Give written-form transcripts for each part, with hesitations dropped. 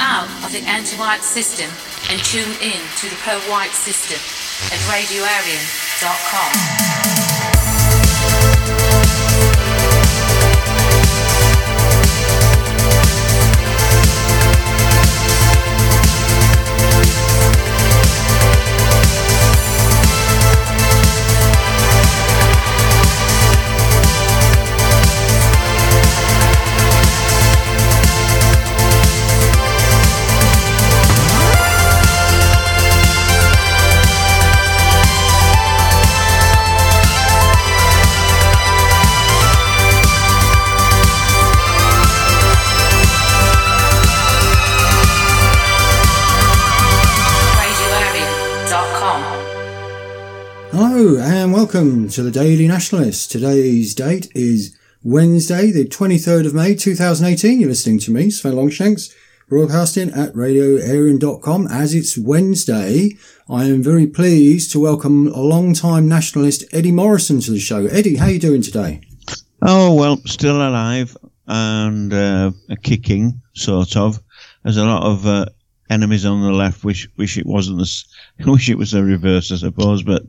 out of the anti-white system and tune in to the pro-white system at radioarian.com. Hello and welcome to the Daily Nationalist. Today's date is Wednesday, the 23rd of May 2018. You're listening to me, Sven Longshanks, broadcasting at radioarian.com. As it's Wednesday, I am very pleased to welcome a long-time nationalist Eddie Morrison to the show. Eddie, how are you doing today? Oh, well, still alive and kicking, sort of. There's a lot of enemies on the left. Wish it wasn't wish it was the reverse, I suppose. But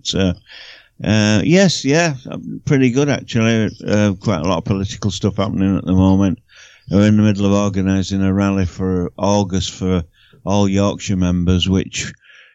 yes, pretty good actually. Quite a lot of political stuff happening at the moment. We're in the middle of organising a rally for August for all Yorkshire members, which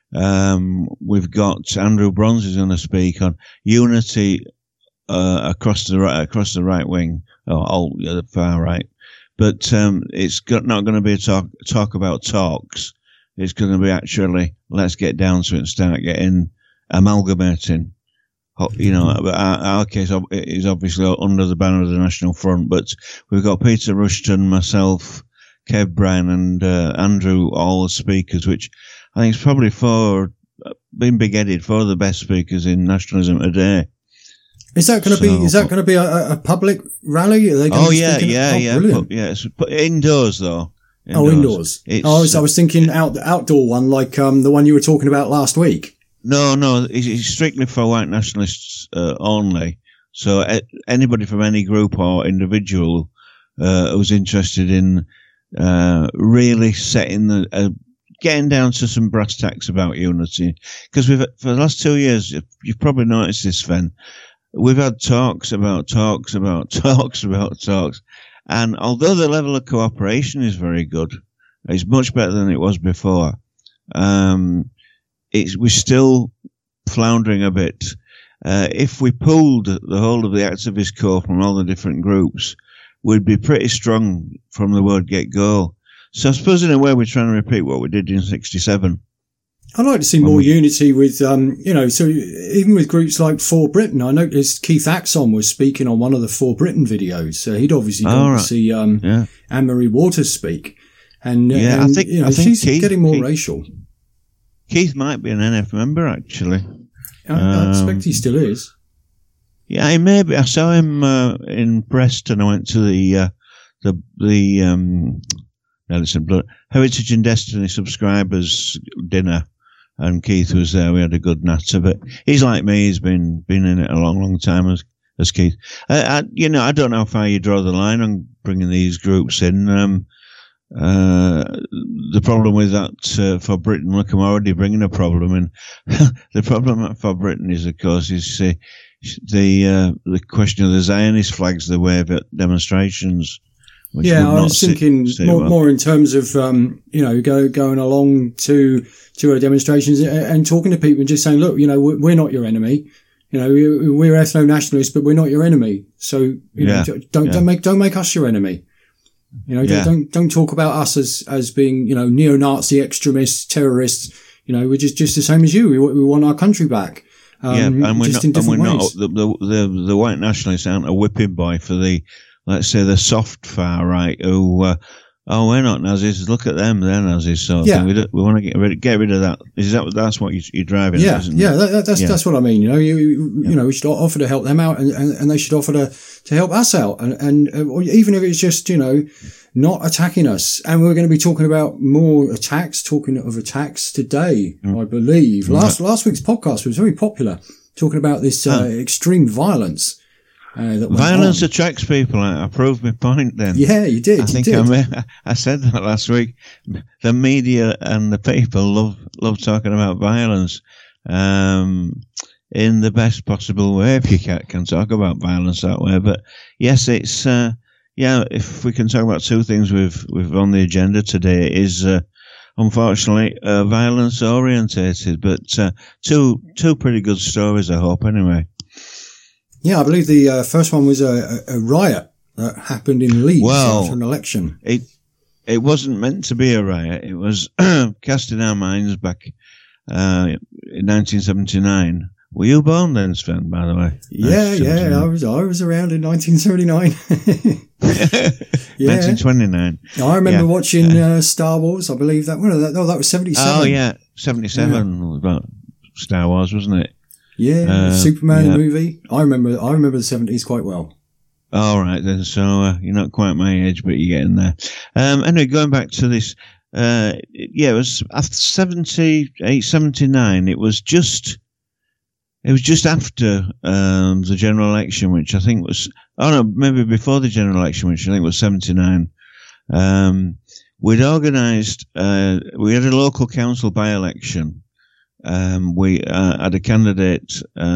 we've got Andrew Bronze is going to speak on unity across the right wing, or the far right. But it's not going to be a talk about talks. It's going to be actually, let's get down to it and start amalgamating. You know, our case is obviously under the banner of the National Front, but we've got Peter Rushton, myself, Kev Bryan and Andrew, all the speakers, which I think is probably been big-headed, for the best speakers in nationalism today. Is that going to be a public rally? Are they going Brilliant. It's indoors though. Indoors. I was thinking outdoor one, like the one you were talking about last week. No, it's strictly for white nationalists only. So anybody from any group or individual who's interested in really getting down to some brass tacks about unity, because for the last 2 years, you've probably noticed this, Sven. We've had talks, and although the level of cooperation is very good, it's much better than it was before. We're still floundering a bit. If we pulled the whole of the activist corps from all the different groups, we'd be pretty strong from the word get-go. So I suppose in a way we're trying to repeat what we did in 1967. I'd like to see more unity with, so even with groups like For Britain. I noticed Keith Axon was speaking on one of the For Britain videos. So he'd obviously gone to see Anne-Marie Waters speak. And I think she's getting more racial. Keith might be an NF member, actually. I expect he still is. Yeah, he may be. I saw him in Preston. I went to the Heritage and Destiny subscribers dinner, and Keith was there. We had a good natter, but he's like me. He's been in it a long time as Keith. I don't know how far you draw the line on bringing these groups in. The problem with that For Britain, look, I'm already bringing a problem in. The problem For Britain is, of course, the question of the Zionist flags they wave at demonstrations. I was thinking more in terms of, going along to our demonstrations and talking to people and just saying, look, we're not your enemy. We're ethno-nationalists, but we're not your enemy. So, don't make us your enemy. Don't talk about us as being, neo-Nazi extremists, terrorists. We're just the same as you. We want our country back. And we're not, the white nationalists aren't a whipping boy for the, let's say, the soft far right who, we're not Nazis. Look at them, they're Nazis. So we want to get rid of that. That's what you're driving at, isn't it? That's what I mean. We should offer to help them out, and they should offer to help us out, and even if it's just not attacking us. And we're going to be talking about more attacks. Talking of attacks today, I believe. Last week's podcast was very popular, talking about this extreme violence. Violence attracts people. I proved my point then. Yeah, you did. I said that last week. The media and the people love talking about violence in the best possible way, if you can talk about violence that way. But yes, it's if we can talk about two things we've on the agenda today, it is unfortunately violence orientated, but two pretty good stories, I hope, anyway. Yeah, I believe the first one was a riot that happened in Leeds after an election. It wasn't meant to be a riot. It was cast in our minds back in 1979. Were you born then, Sven, by the way? Yeah, I was around in 1979. 1929. I remember watching Star Wars. I believe that was 77. Oh yeah, 77 was about Star Wars, wasn't it? Yeah, Superman movie. I remember the 70s quite well. All right then, so you're not quite my age, but you're getting there. Anyway, going back to this, it was after 78, 79. It was just after the general election, which I think was, maybe before the general election, which I think was 79. We'd organised, we had a local council by-election. We had a candidate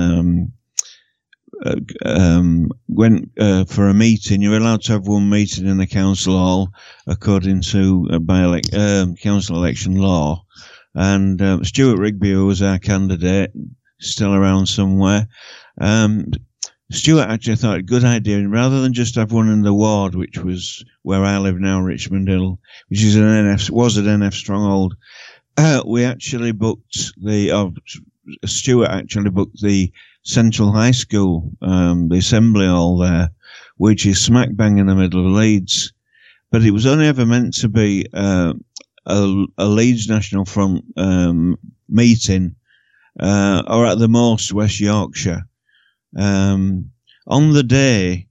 went for a meeting. You're allowed to have one meeting in the council hall according to council election law. And Stuart Rigby, who was our candidate, still around somewhere. Stuart actually thought a good idea, and rather than just have one in the ward, which was where I live now, Richmond Hill, which is an NF stronghold. We actually booked Stuart actually booked the Central High School, the assembly hall there, which is smack bang in the middle of Leeds. But it was only ever meant to be a Leeds National Front meeting, or at the most West Yorkshire. On the day,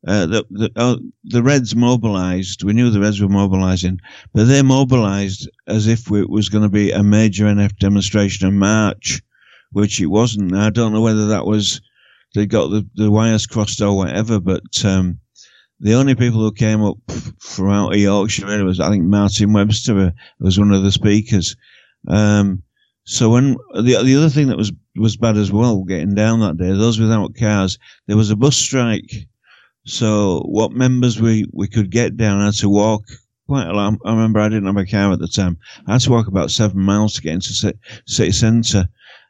the Reds mobilised. We knew the Reds were mobilising, but they mobilised as if it was going to be a major NF demonstration and march, which it wasn't. I don't know whether that was they got the wires crossed or whatever, but the only people who came up from out of Yorkshire was, I think, Martin Webster was one of the speakers. So when the other thing that was bad as well, getting down that day, those without cars, there was a bus strike. So what members we could get down had to walk quite a lot. I remember I didn't have a car at the time. I had to walk about 7 miles to get into city centre.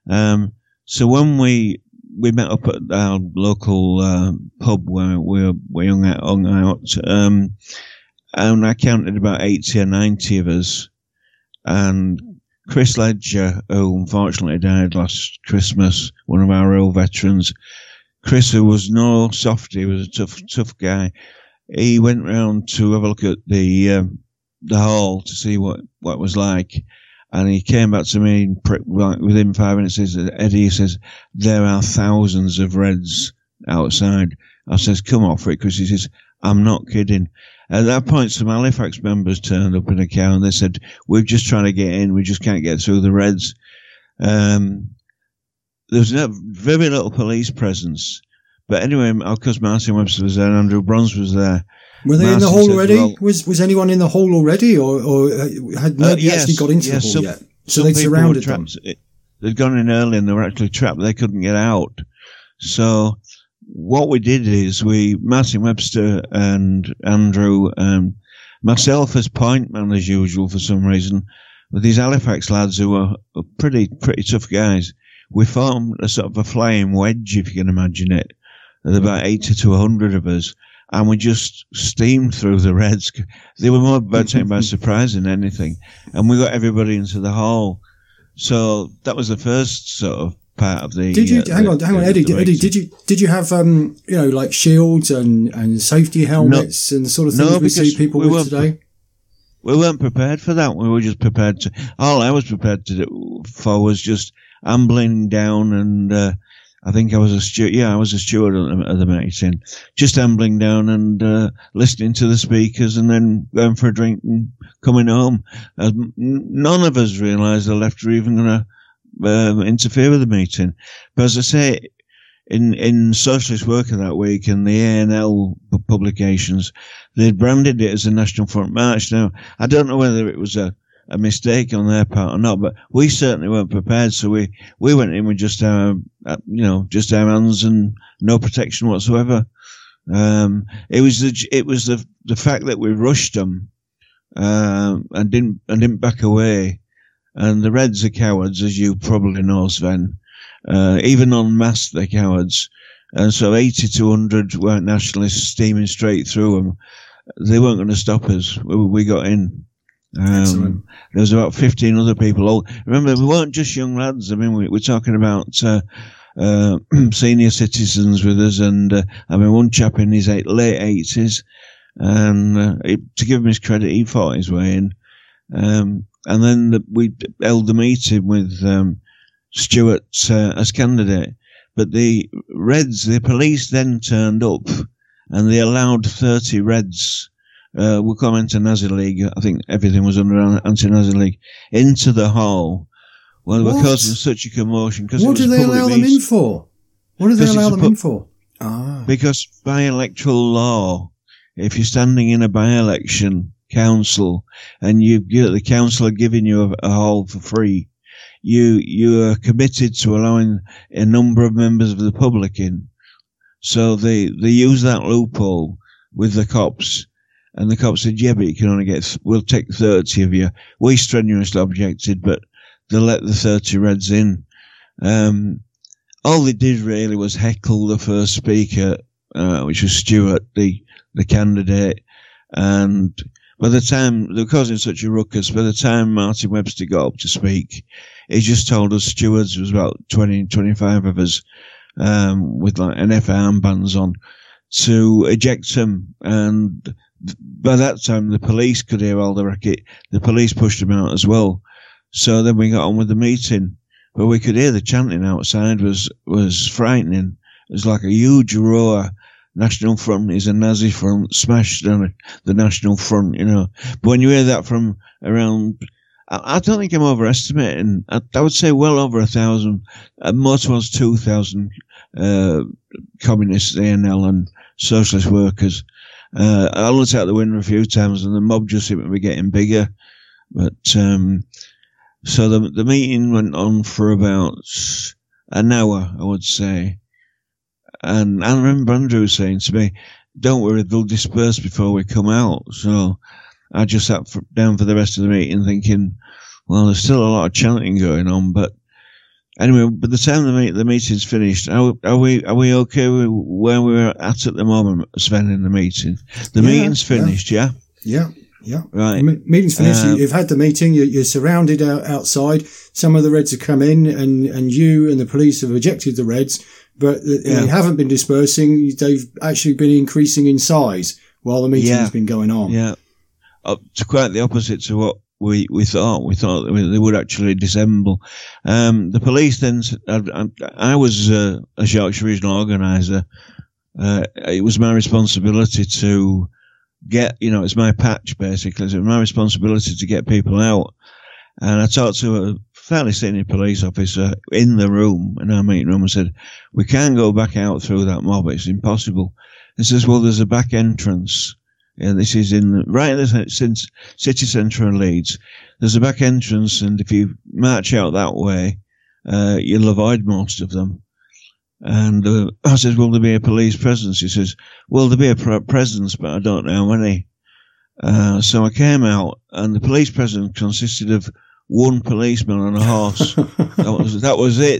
So when we met up at our local pub where we hung out, and I counted about 80 or 90 of us. And Chris Ledger, who unfortunately died last Christmas, one of our real veterans, Chris, who was no softy, he was a tough guy. He went round to have a look at the hall to see what it was like, and he came back to me within 5 minutes. He says, "Eddie," he says, "there are thousands of Reds outside." I says, "Come off it," Chris. He says, "I'm not kidding." At that point, some Halifax members turned up in a car and they said, "We're just trying to get in. We just can't get through the Reds." There was very little police presence. But anyway, of course, Martin Webster was there and Andrew Bronze was there. Were they in the hall already? Well, was anyone in the hall already, or had nobody actually got into the hall yet? So they surrounded them. They'd gone in early and they were actually trapped. They couldn't get out. So what we did is Martin Webster and Andrew and myself as point man as usual for some reason, with these Halifax lads who were pretty tough guys, we formed a sort of a flying wedge, if you can imagine it. There's about 80 to 100 of us, and we just steamed through the Reds. They were more taken by surprise than anything, and we got everybody into the hall. So that was the first sort of part of the. Did you hang on, Eddie? Did you have like shields and safety helmets and the sort of things we see people with today? We weren't prepared for that. We were just prepared to. All I was prepared to do for was just ambling down, and I think I was a steward. Yeah, I was a steward at the meeting, just ambling down and listening to the speakers, and then going for a drink and coming home. None of us realised the left were even going to interfere with the meeting. But as I say, in Socialist Worker that week and the A&L publications, they branded it as a National Front March. Now, I don't know whether it was a mistake on their part or not, but we certainly weren't prepared. So we went in with just our hands and no protection whatsoever. It was the fact that we rushed them, and didn't back away. And the Reds are cowards, as you probably know, Sven. Even en masse, they're cowards. And so 80 to 100 weren't nationalists steaming straight through them. They weren't going to stop us. We got in. There was about 15 other people. Remember, we weren't just young lads. I mean, we're talking about senior citizens with us, and one chap in his late 80s, and to give him his credit, he fought his way in. And then we held the meeting with Stewart as candidate. But the Reds, the police then turned up, and they allowed 30 Reds. We'll come into Nazi League. I think everything was under anti-Nazi League, into the hall. Well, they were causing such a commotion. What do they allow them in for? What do they allow them in for? Because by electoral law, if you're standing in a by-election council and the council are giving you a hall for free, you are committed to allowing a number of members of the public in. So they use that loophole with the cops. And the cops said, yeah, but you can only we'll take 30 of you. We strenuously objected, but they let the 30 Reds in. All they did really was heckle the first speaker, which was Stewart, the candidate. And by the time, they were causing such a ruckus, by the time Martin Webster got up to speak, he just told us stewards, was about 20, 25 of us, with like NF armbands on, to eject him. And by that time, the police could hear all the racket. The police pushed him out as well. So then we got on with the meeting. But we could hear the chanting outside was frightening. It was like a huge roar. National Front is a Nazi front, smashed down the National Front, But when you hear that from around, I don't think I'm overestimating. I would say well over 1,000, more towards 2,000 communists, A&L and socialist workers. I looked out the window a few times, and the mob just seemed to be getting bigger. But so the meeting went on for about an hour, I would say. And I remember Andrew saying to me, "Don't worry, they'll disperse before we come out." So I just sat down for the rest of the meeting, thinking, "Well, there's still a lot of chanting going on." But anyway, by the time the meeting's finished, are we okay with where we're at the moment, Sven, in the meeting? The meeting's finished, yeah? Yeah. Right. Meeting's finished. You've had the meeting. You're surrounded outside. Some of the Reds have come in, and you and the police have ejected the Reds, but they haven't been dispersing. They've actually been increasing in size while the meeting's been going on. Yeah. It's quite the opposite to what we thought. We thought they would actually dissemble. The police then, I was a Yorkshire Regional Organiser. It was my responsibility to get, it's my patch basically. So it was my responsibility to get people out. And I talked to a fairly senior police officer in the room, in our meeting room, and said, "We can't go back out through that mob. It's impossible." He says, "Well, there's a back entrance. Yeah, this is right in the city centre of Leeds. There's a back entrance, and if you march out that way, you'll avoid most of them." And I said, "Will there be a police presence?" He says, "Well, there'll be a presence, but I don't know how many." So I came out, and the police presence consisted of one policeman on a horse. That was it.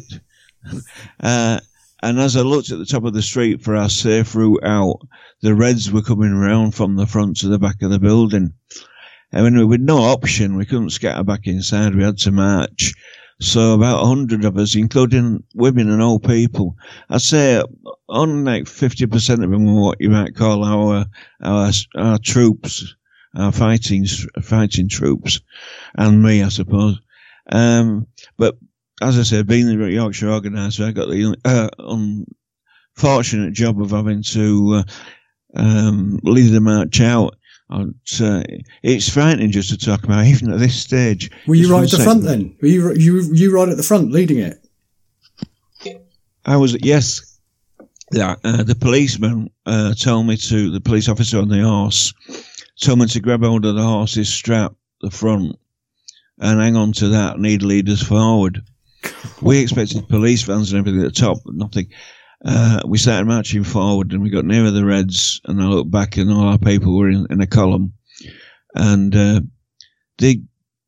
And as I looked at the top of the street for our safe route out, the Reds were coming around from the front to the back of the building. And with no option, we couldn't scatter back inside. We had to march. So about 100 of us, including women and old people, I'd say on like 50% of them were what you might call our troops, our fighting troops, and me, I suppose. But as I said, being the Yorkshire Organiser, I got the unfortunate job of having to lead the march out. It's frightening just to talk about, even at this stage. Were you right at the front then? Were you right at the front leading it? I was, yes. the policeman told me to, the police officer on the horse, told me to grab hold of the horse's strap, the front, and hang on to that, and he'd lead us forward. We expected police vans and everything at the top, but nothing. We started marching forward, and we got nearer the Reds, and I looked back, and all our people were in a column. And they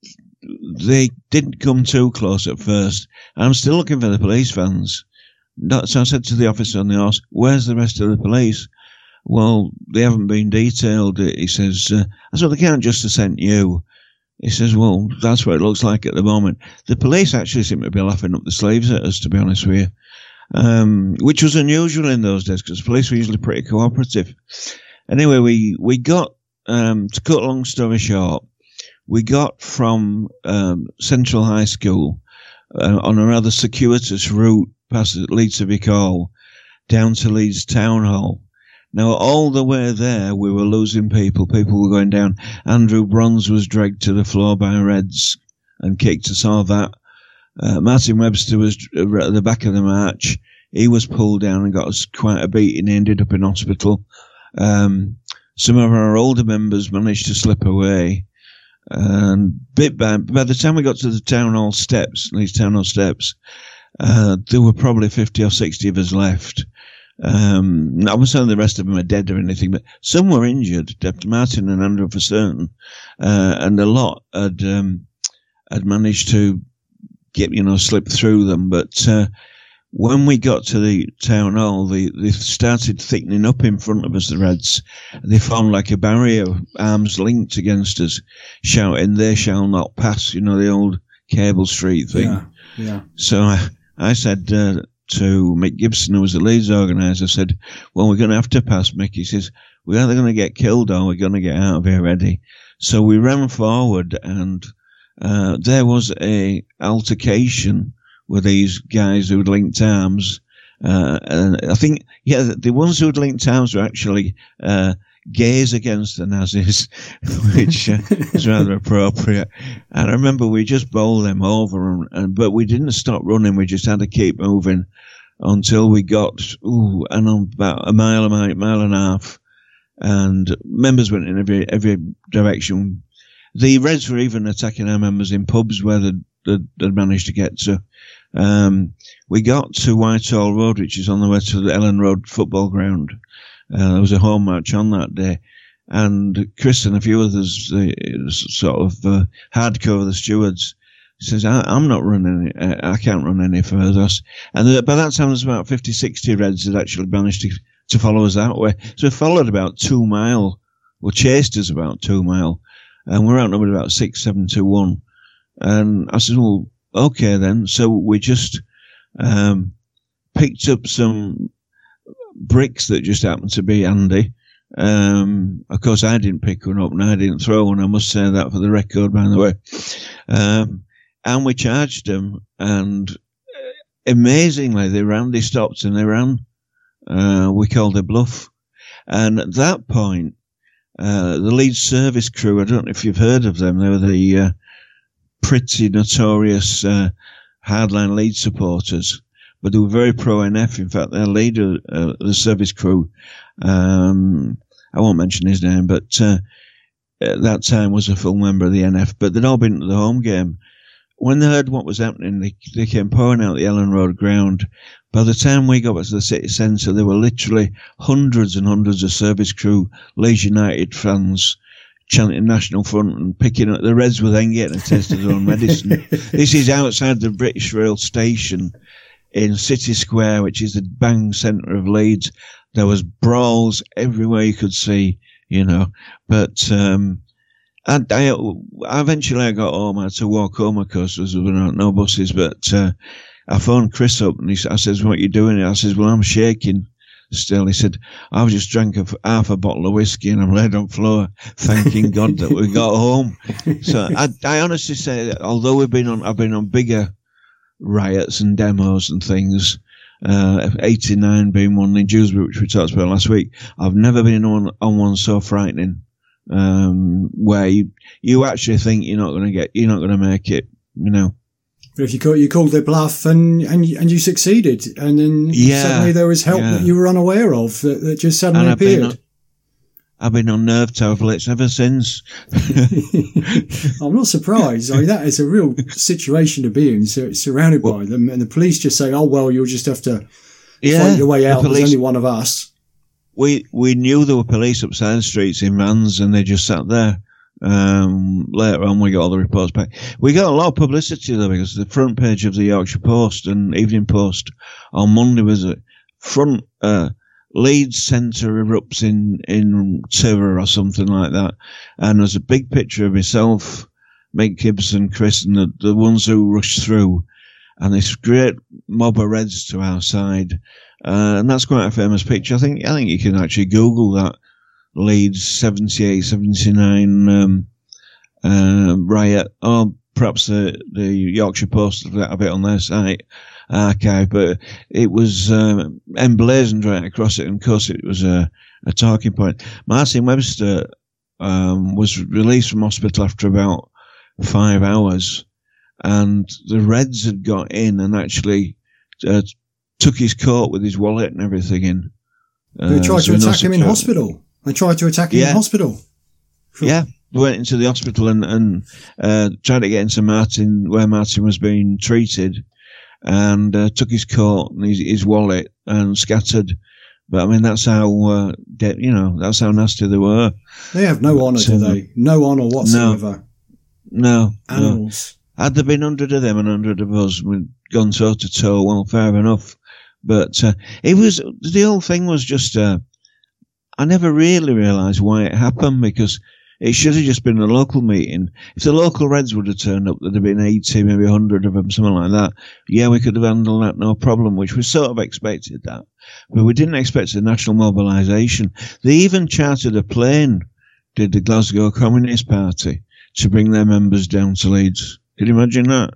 didn't come too close at first. And I'm still looking for the police vans. So I said to the officer on the horse, "Where's the rest of the police?" "Well, they haven't been detailed." He says, "I said, they can't just have sent you." He says, "Well, that's what it looks like at the moment." The police actually seem to be laughing up the sleeves at us, to be honest with you, which was unusual in those days because the police were usually pretty cooperative. Anyway, we got, to cut a long story short, we got from Central High School on a rather circuitous route past Leeds Civic Hall down to Leeds Town Hall. Now, all the way there, we were losing people. People were going down. Andrew Bronze was dragged to the floor by Reds and kicked. I saw that. Martin Webster was at the back of the march. He was pulled down and got us quite a beating. He ended up in hospital. Some of our older members managed to slip away. And by the time we got to the town hall steps, these town hall steps, there were probably 50 or 60 of us left. I'm not saying the rest of them are dead or anything, but some were injured. Martin and Andrew for certain, and a lot had managed to get, slip through them. But when we got to the town hall, they started thickening up in front of us, the Reds. They formed like a barrier, arms linked against us, shouting, "They shall not pass," the old Cable Street thing. Yeah. So I said to Mick Gibson, who was the Leeds organiser, said, "Well, we're going to have to pass, Mick." He says, "We're either going to get killed or we're going to get out of here, Eddie." So we ran forward, and there was a altercation with these guys who'd linked arms. And I think, the ones who'd linked arms were actually gays against the Nazis, which is rather appropriate. And I remember we just bowled them over, but we didn't stop running. We just had to keep moving until we got about a mile and a half. And members went in every direction. The Reds were even attacking our members in pubs where they'd managed to get to. We got to Whitehall Road, which is on the way to the Ellen Road football ground. There was a home match on that day, and Chris and a few others, hardcore, the stewards, says, "I'm not running. I can't run any further." And by that time, there's about 50, 60 Reds that actually managed to follow us that way. So we followed about 2 mile, chased us about 2 mile, and we're outnumbered about 6, 7 to 1. And I said, "Well, okay then." So we just picked up some bricks that just happened to be handy. Of course, I didn't pick one up and I didn't throw one. I must say that for the record, by the way. And we charged them, and amazingly, they stopped and they ran. We called their bluff. And at that point, the Leeds service crew, I don't know if you've heard of them, they were the pretty notorious hardline Leeds supporters. But they were very pro-NF. In fact, their leader, the service crew, I won't mention his name, but at that time was a full member of the NF. But they'd all been to the home game. When they heard what was happening, they came pouring out the Ellen Road ground. By the time we got back to the city centre, there were literally hundreds and hundreds of service crew, Leeds United fans, chanting National Front and picking up. The Reds were then getting a taste of their own medicine. This is outside the British Rail station in City Square, which is the bang centre of Leeds. There was brawls everywhere you could see, But I eventually got home. I had to walk home, of course, because there were no buses. But I phoned Chris up, and I says, "What are you doing?" I says, "Well, I'm shaking still." He said, "I've just drank half a bottle of whiskey and I'm laid on the floor, thanking God that we got home." So I honestly say that although I've been on bigger riots and demos and things, 89 being one in Dewsbury, which we talked about last week, I've never been on one so frightening, where you actually think you're not going to make it, But if you called their bluff and you succeeded, and then suddenly there was help that you were unaware of that just suddenly appeared. I've been on nerve tablets ever since. I'm not surprised. I mean, that is a real situation to be in, surrounded by them, and the police just say, "Oh well, you'll just have to fight your way out. There's only one of us." We knew there were police up side streets in vans, and they just sat there. Later on, we got all the reports back. We got a lot of publicity though, because the front page of the Yorkshire Post and Evening Post on Monday was a front. Leeds Centre erupts in terror or something like that, and there's a big picture of myself, Mick Gibson, Chris, and the ones who rushed through, and this great mob of Reds to our side, and that's quite a famous picture. I think you can actually Google that Leeds 78, 79 riot, or perhaps the Yorkshire Post have it on their site archive, but it was emblazoned right across it, and of course it was a talking point. Martin Webster was released from hospital after about 5 hours, and the Reds had got in and actually took his coat with his wallet and everything in. They tried to attack him in hospital. They tried to attack him in hospital. Yeah. Went into the hospital and tried to get into Martin, where Martin was being treated, and took his coat and his wallet and scattered. But I mean, that's how that's how nasty they were. They have no honour, do they? No honour whatsoever. No. Animals. No. Had there been 100 of them and 100 of us, we'd gone toe to toe. Well, fair enough. But the whole thing was just. I never really realised why it happened, because it should have just been a local meeting. If the local Reds would have turned up, there'd have been 80, maybe 100 of them, something like that. Yeah, we could have handled that, no problem, which we sort of expected that. But we didn't expect a national mobilisation. They even chartered a plane, did the Glasgow Communist Party, to bring their members down to Leeds. Can you imagine that?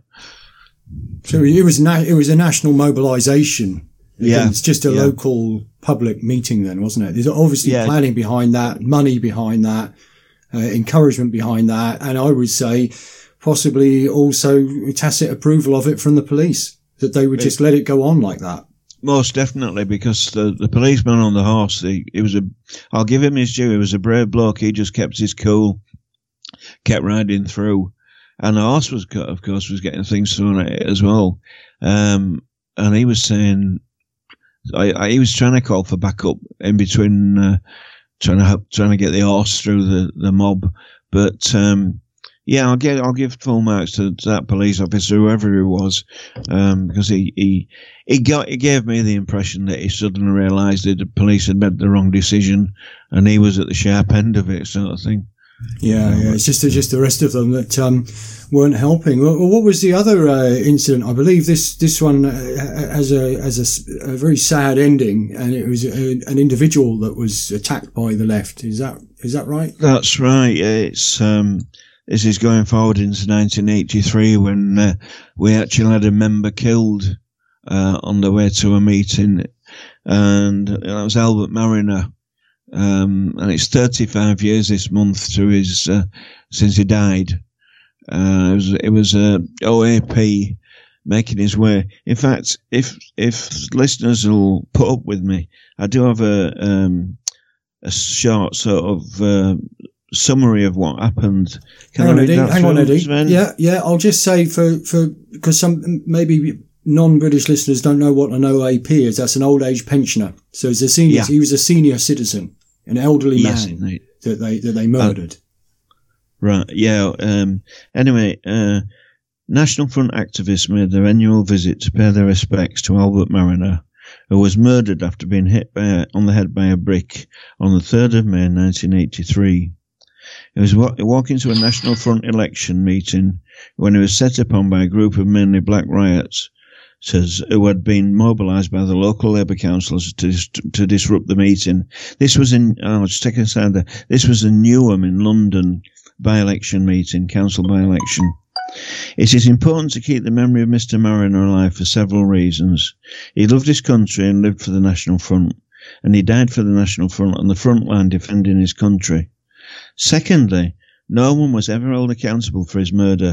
So it was a national mobilisation. Yeah. It's just a local public meeting then, wasn't it? There's obviously planning behind that, money behind that. Encouragement behind that, and I would say possibly also tacit approval of it from the police, that they would just let it go on like that. Most definitely, because the policeman on the horse, I'll give him his due, he was a brave bloke. He just kept his cool, kept riding through, and the horse was getting things thrown at it as well. And he was saying, he was trying to call for backup in between. Trying to get the horse through the mob, but I'll give full marks to that police officer, whoever he was, because he gave me the impression that he suddenly realised that the police had made the wrong decision, and he was at the sharp end of it, sort of thing. Yeah. It's just the rest of them that weren't helping. Well, what was the other incident? I believe this one has a very sad ending, and it was an individual that was attacked by the left. Is that right? That's right. It's this is going forward into 1983, when we actually had a member killed on the way to a meeting, and that was Albert Mariner. And it's 35 years this month to his since he died. It was OAP making his way. In fact, if listeners will put up with me, I do have a short sort of summary of what happened. Hang on, Eddie. Sven? Yeah. I'll just say because some maybe non-British listeners don't know what an OAP is. That's an old age pensioner. So as a senior, he was a senior citizen. An elderly man that they murdered. Right, yeah. Anyway, National Front activists made their annual visit to pay their respects to Albert Mariner, who was murdered after being hit on the head by a brick on the 3rd of May 1983. He was walking to a National Front election meeting when he was set upon by a group of mainly black rioters who had been mobilised by the local Labour councillors to disrupt the meeting. This was just take a side there. This was a Newham in London by-election meeting, council by-election. It is important to keep the memory of Mr. Mariner alive for several reasons. He loved his country and lived for the National Front, and he died for the National Front on the front line defending his country. Secondly, no one was ever held accountable for his murder,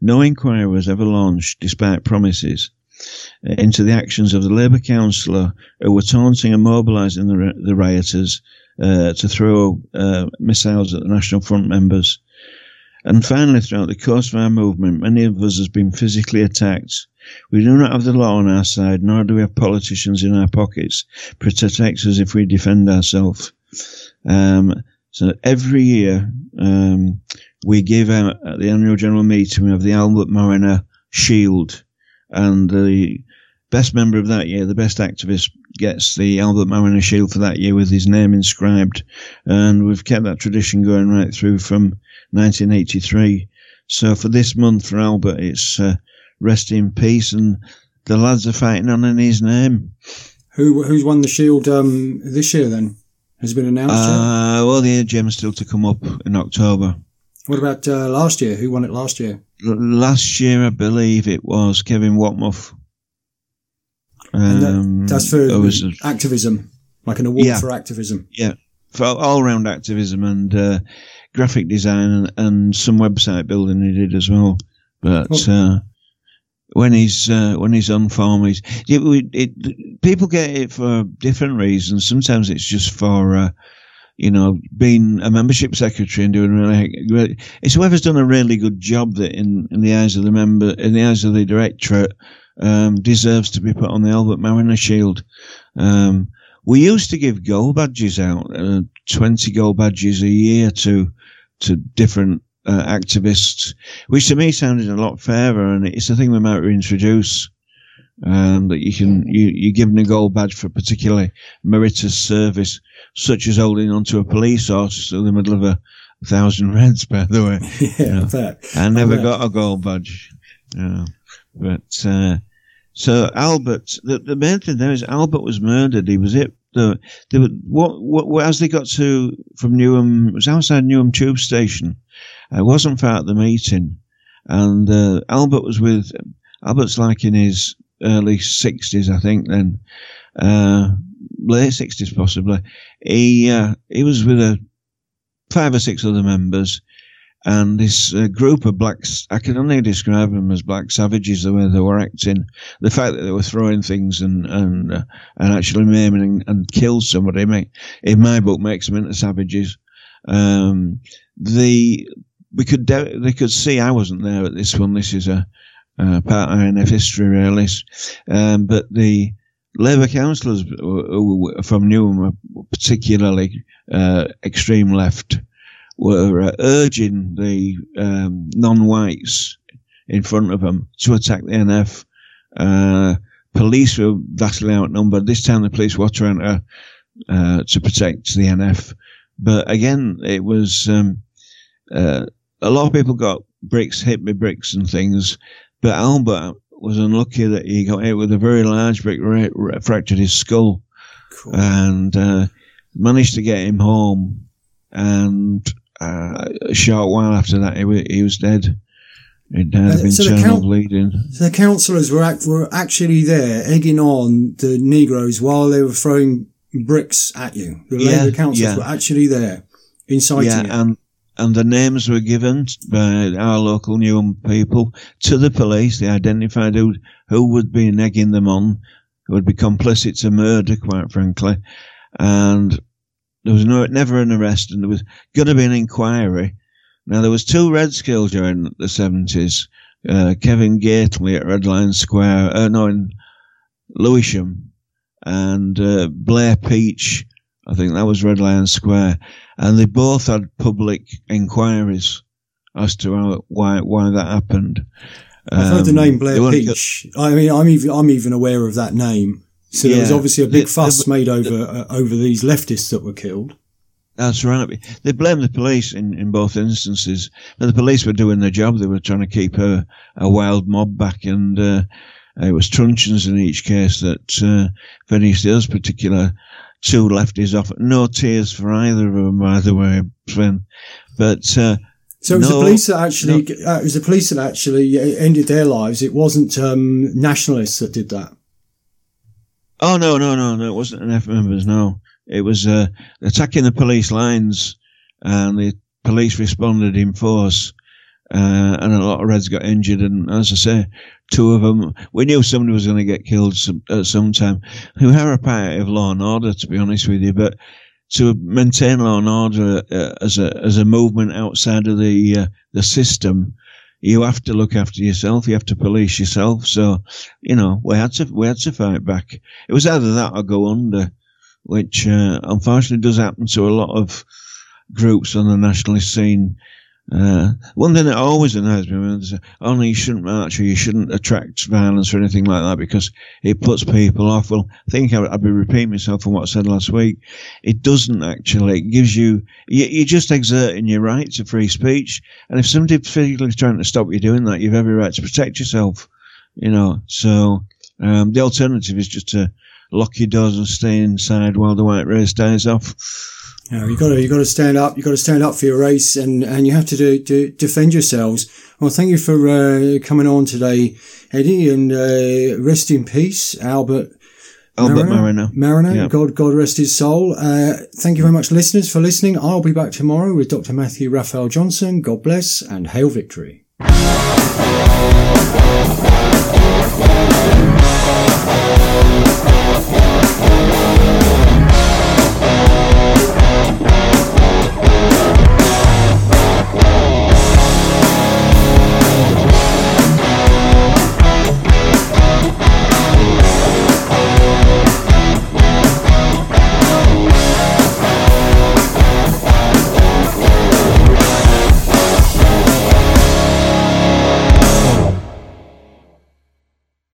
no inquiry was ever launched, despite promises, into the actions of the Labour councillor who were taunting and mobilising the rioters to throw missiles at the National Front members. And finally, throughout the course of our movement, many of us have been physically attacked. We do not have the law on our side, nor do we have politicians in our pockets to protect us if we defend ourselves. So every year, we give out at the annual general meeting, we have the Albert Mariner Shield, and the best member of that year, the best activist, gets the Albert Mariner Shield for that year with his name inscribed. And we've kept that tradition going right through from 1983. So for this month for Albert, it's rest in peace, and the lads are fighting on in his name. Who's won the Shield this year then? Has it been announced yet? Well, the AGM's still to come up in October. What about last year? Who won it last year? Last year, I believe it was Kevin Watmuff. That's for activism, like an award for activism. Yeah, for all-round activism and graphic design and some website building he did as well. But when he's on form, people get it for different reasons. Sometimes it's just for being a membership secretary and doing really. It's whoever's done a really good job that in the eyes of the member, in the eyes of the directorate, deserves to be put on the Albert Mariner Shield. We used to give gold badges out, 20 gold badges a year to different activists, which to me sounded a lot fairer, and it's a thing we might reintroduce. That you're given a gold badge for particularly meritorious service, such as holding onto a police horse in the middle of 1,000 Reds, by the way. Yeah, I never got a gold badge. But so Albert, the main thing there is Albert was murdered. He was it. As they got from Newham, it was outside Newham Tube Station. I wasn't far at the meeting, and Albert's like in his early 60s, I think. Then late 60s possibly. He was with 5 or 6 other members. And this group of blacks, I can only describe them as black savages, the way they were acting. The fact that they were throwing things and actually maiming and kill somebody, in my book, makes them into savages. They could see I wasn't there at this one. This is a part of INF history, really. But the Labour councillors who were from Newham, were particularly extreme left, were urging the non-whites in front of them to attack the NF. Police were vastly outnumbered. This time the police were trying to protect the NF. But again, it was a lot of people got hit with bricks and things. But Albert was unlucky that he got hit with a very large brick, fractured his skull. Cool. And managed to get him home. And a short while after that, he was dead. It had been internal bleeding. So the councillors were actually there egging on the Negroes while they were throwing bricks at you. The Labour councillors were actually there, inciting it. And the names were given by our local Newham people to the police. They identified who would be egging them on, who would be complicit to murder, quite frankly. And there was never an arrest, and there was going to be an inquiry. Now, there was 2 Reds killed during the 70s. Kevin Gately at Red Lion Square, in Lewisham, and Blair Peach, I think that was Red Lion Square. And they both had public inquiries as to why that happened. I've heard the name Blair Peach. I mean, I'm even aware of that name. So there was obviously a big fuss made over these leftists that were killed. That's right. They blamed the police in both instances. But the police were doing their job. They were trying to keep a wild mob back, and it was truncheons in each case that finished those particular 2 lefties off. No tears for either of them, by the way, Sven. But so it was the police that actually ended their lives. It wasn't nationalists that did that. Oh, no. It wasn't NF members, no. It was attacking the police lines, and the police responded in force. and a lot of Reds got injured. And as I say, two of them, we knew somebody was going to get killed at some time. We are a part of law and order, to be honest with you, but to maintain law and order as a movement outside of the system, you have to look after yourself. You have to police yourself. So, we had to fight back. It was either that or go under, which unfortunately does happen to a lot of groups on the nationalist scene. One thing that always annoys me when they say, "Oh no, you shouldn't march or you shouldn't attract violence or anything like that because it puts people off." Well, I think I'd be repeating myself from what I said last week. It doesn't actually. It gives you're just exerting your right to free speech. And if somebody physically trying to stop you doing that, you've every right to protect yourself. So the alternative is just to lock your doors and stay inside while the white race dies off. You got to stand up. You got to stand up for your race, and you have to defend yourselves. Well, thank you for coming on today, Eddie, and rest in peace, Albert Mariner. Yeah. God rest his soul. Thank you very much, listeners, for listening. I'll be back tomorrow with Dr. Matthew Raphael Johnson. God bless and hail victory.